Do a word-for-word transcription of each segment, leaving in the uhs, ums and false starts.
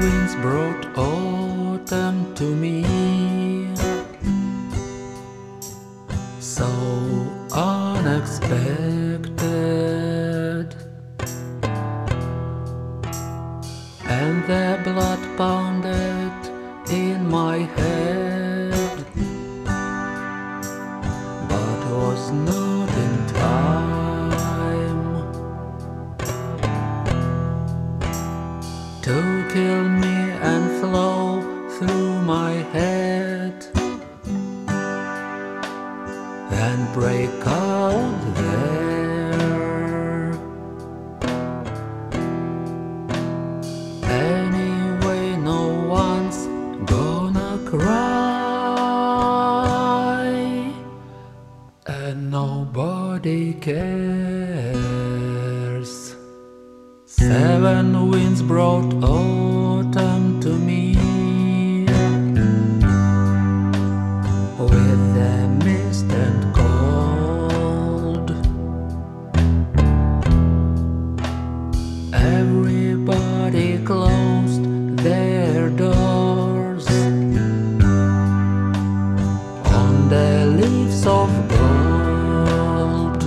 winds brought autumn to me, so unexpected, and the blood pounded in my head, but was not in time to kill me and flow through my head and break out there. Anyway, no one's gonna cry, and nobody cares. Seven winds brought autumn to me, with the mist and cold. Everybody closed their doors on the leaves of gold.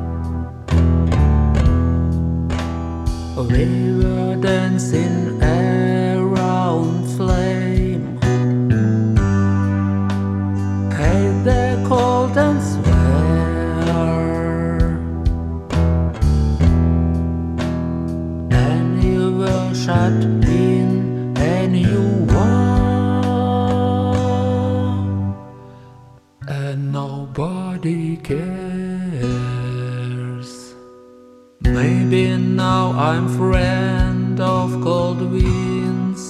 We were dancing around flame, hate the cold and swear, and you were shut in and you won, and nobody cares. Maybe now I'm friend of cold winds,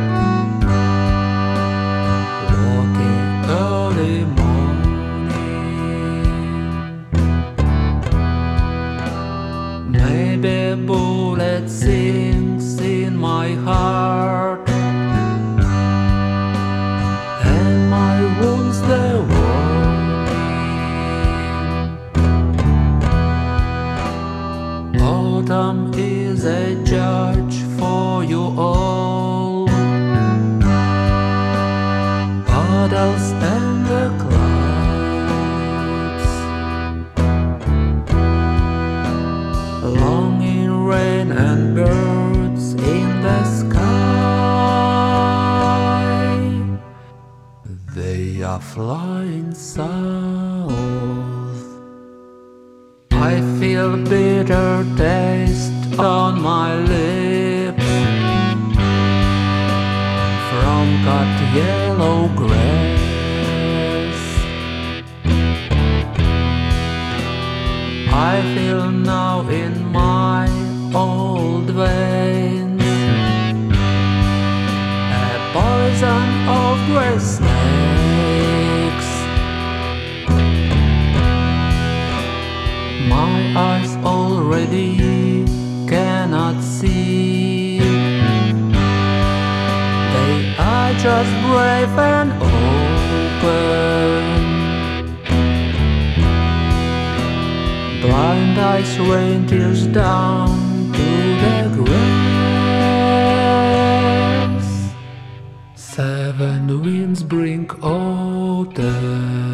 walking early morning. Maybe a bullet sings in my heart, and my wounds the warning. Autumn is a judge for you all, puddles and the clouds, longing rain and birds in the sky. They are flying south. I feel bitter taste on my lips from cut yellow grass. I feel now in my old veins a poison of grey snakes. My eyes already cannot see, they are just brave and open. Blind eyes rain tears down to the grass. Seven winds bring autumn.